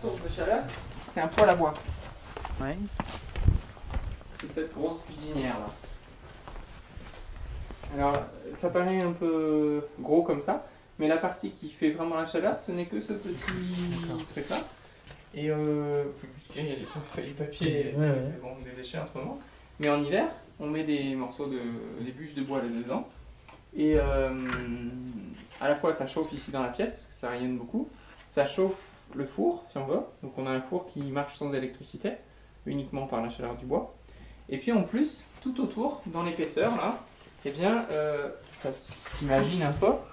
source de chaleur, c'est un poêle à bois. Ouais. C'est cette grosse cuisinière là. Alors, ça paraît un peu gros comme ça, mais la partie qui fait vraiment la chaleur, ce n'est que ce petit truc là. Et il y a des feuilles de papier, bon, des déchets en ce moment. Mais en hiver, on met des morceaux des bûches de bois là-dedans. Et à la fois, ça chauffe ici dans la pièce, parce que ça rayonne beaucoup. Ça chauffe le four, si on veut. Donc on a un four qui marche sans électricité, uniquement par la chaleur du bois. Et puis en plus, tout autour, dans l'épaisseur, là, eh bien, ça s'imagine un peu,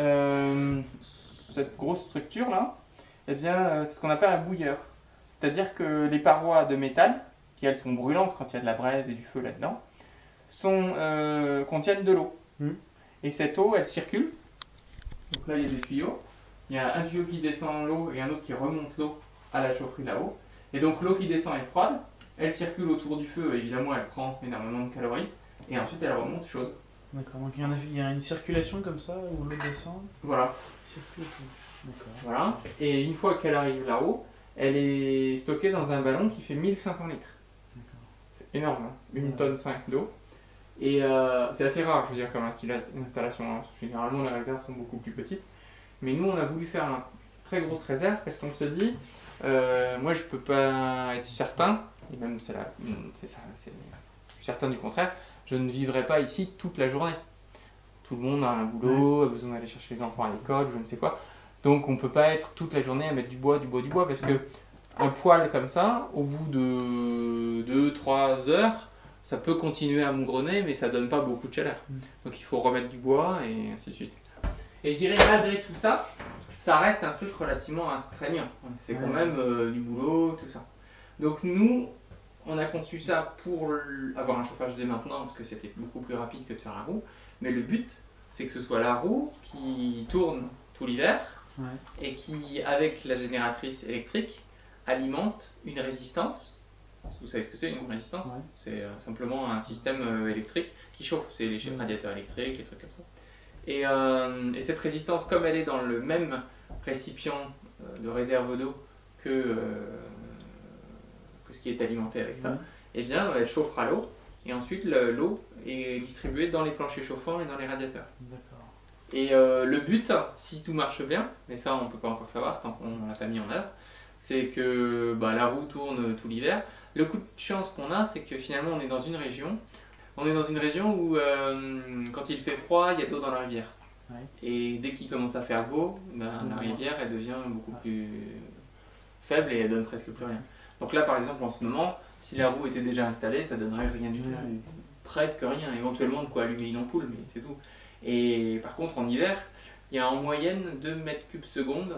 cette grosse structure là, eh bien, c'est ce qu'on appelle un bouilleur. C'est-à-dire que les parois de métal, qui elles sont brûlantes quand il y a de la braise et du feu là-dedans, contiennent de l'eau. Et cette eau, elle circule. Donc là, il y a des tuyaux. Il y a un tuyau qui descend l'eau et un autre qui remonte l'eau à la chaufferie là-haut. Et donc l'eau qui descend est froide, elle circule autour du feu, évidemment elle prend énormément de calories, et ensuite elle remonte chaude. D'accord, donc il y a une circulation comme ça où l'eau descend. Voilà. Circule. D'accord. Voilà. Et une fois qu'elle arrive là-haut, elle est stockée dans un ballon qui fait 1500 litres. D'accord. C'est énorme, hein, 1 tonne 5 d'eau. Et c'est assez rare, je veux dire, comme installation. Hein. Généralement, les réserves sont beaucoup plus petites. Mais nous, on a voulu faire une très grosse réserve parce qu'on se dit, moi, je peux pas être certain, et même c'est ça, je suis certain du contraire, je ne vivrai pas ici toute la journée. Tout le monde a un boulot, a besoin d'aller chercher les enfants à l'école, je ne sais quoi. Donc, on peut pas être toute la journée à mettre du bois, parce que un poêle comme ça, au bout de 2-3 heures, ça peut continuer à mougronner, mais ça donne pas beaucoup de chaleur. Donc il faut remettre du bois et ainsi de suite. Et je dirais malgré tout ça, ça reste un truc relativement astreignant. C'est quand même du boulot, tout ça. Donc nous, on a conçu ça pour avoir un chauffage dès maintenant, parce que c'était beaucoup plus rapide que de faire la roue. Mais le but, c'est que ce soit la roue qui tourne tout l'hiver, et qui, avec la génératrice électrique, alimente une résistance. Vous savez ce que c'est une résistance? C'est simplement un système électrique qui chauffe. C'est les radiateurs électriques, les trucs comme ça. Et cette résistance, comme elle est dans le même récipient de réserve d'eau que ce qui est alimenté avec ça, eh bien, elle chauffera l'eau. Et ensuite, l'eau est distribuée dans les planchers chauffants et dans les radiateurs. D'accord. Et le but, si tout marche bien, mais ça on ne peut pas encore savoir tant qu'on ne l'a pas mis en œuvre, c'est que la roue tourne tout l'hiver. Le coup de chance qu'on a, c'est que finalement on est dans une région où quand il fait froid, il y a de l'eau dans la rivière. Et dès qu'il commence à faire beau, la rivière elle devient beaucoup plus faible et elle donne presque plus rien. Donc là par exemple en ce moment, si la roue était déjà installée, ça donnerait rien du tout, presque rien, éventuellement de quoi allumer une ampoule, mais c'est tout. Et par contre, en hiver, il y a en moyenne 2 mètres cubes secondes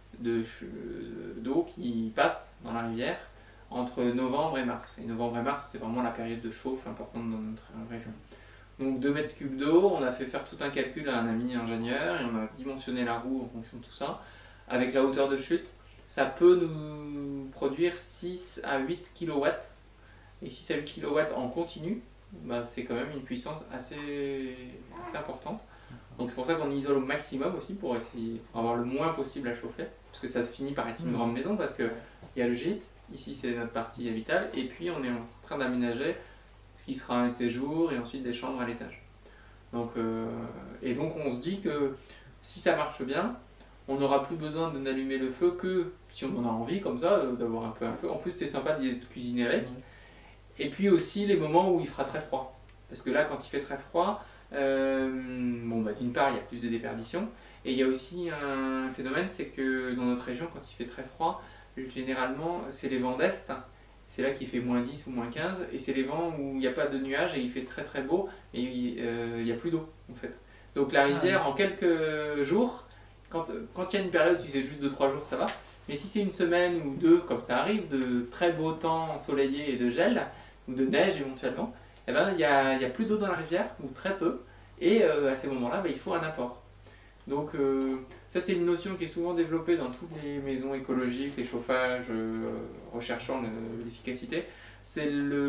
d'eau qui passe dans la rivière entre novembre et mars. Et novembre et mars, c'est vraiment la période de chauffe importante dans notre région. Donc 2 mètres cubes d'eau, on a fait faire tout un calcul à un ami ingénieur et on a dimensionné la roue en fonction de tout ça. Avec la hauteur de chute, ça peut nous produire 6 à 8 kW. Et 6 à 8 kW en continu, c'est quand même une puissance assez importante. Donc c'est pour ça qu'on isole au maximum aussi pour essayer avoir le moins possible à chauffer, parce que ça se finit par être une grande maison, parce qu'il y a le gîte, ici c'est notre partie habitable, et puis on est en train d'aménager ce qui sera un séjour et ensuite des chambres à l'étage. Donc on se dit que si ça marche bien, on n'aura plus besoin de n'allumer le feu que si on en a envie, comme ça, d'avoir un peu un feu. En plus c'est sympa d'y cuisiner avec. Et puis aussi les moments où il fera très froid. Parce que là, quand il fait très froid, d'une part, il y a plus de déperdition. Et il y a aussi un phénomène, c'est que dans notre région, quand il fait très froid, généralement, c'est les vents d'est. C'est là qu'il fait moins 10 ou moins 15. Et c'est les vents où il n'y a pas de nuages et il fait très très beau. Et il n'y a plus d'eau, en fait. Donc la rivière, en quelques jours, quand il y a une période, si c'est juste 2-3 jours, ça va. Mais si c'est une semaine ou deux, comme ça arrive, de très beau temps ensoleillé et de gel, ou de neige éventuellement, il n'y a plus d'eau dans la rivière, ou très peu, et à ces moments-là, il faut un apport. Donc ça c'est une notion qui est souvent développée dans toutes les maisons écologiques, les chauffages recherchant l'efficacité, c'est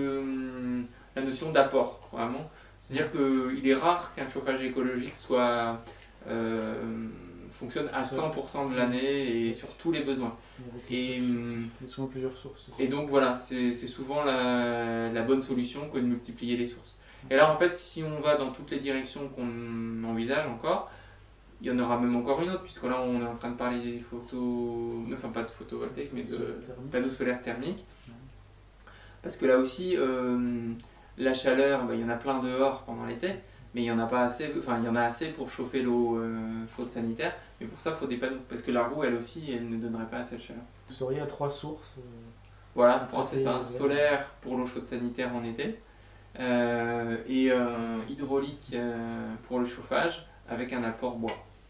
la notion d'apport, vraiment. C'est-à-dire qu'il est rare qu'un chauffage écologique soit fonctionne à 100% de l'année et sur tous les besoins. Et, Il y a souvent plusieurs sources. et donc voilà, c'est souvent la bonne solution que de multiplier les sources. Et là en fait, si on va dans toutes les directions qu'on envisage encore, il y en aura même encore une autre, puisque là on est en train de parler des enfin pas de photovoltaïque, mais de panneaux solaires thermiques. Parce que là aussi, la chaleur, il y en a plein dehors pendant l'été, mais il y en a pas assez, enfin il y en a assez pour chauffer l'eau chaude sanitaire, mais pour ça il faut des panneaux, parce que la roue elle aussi elle ne donnerait pas assez de chaleur. Vous seriez à 3 sources. Voilà, c'est ça, solaire pour l'eau chaude sanitaire en été, et hydraulique pour le chauffage avec un apport bois.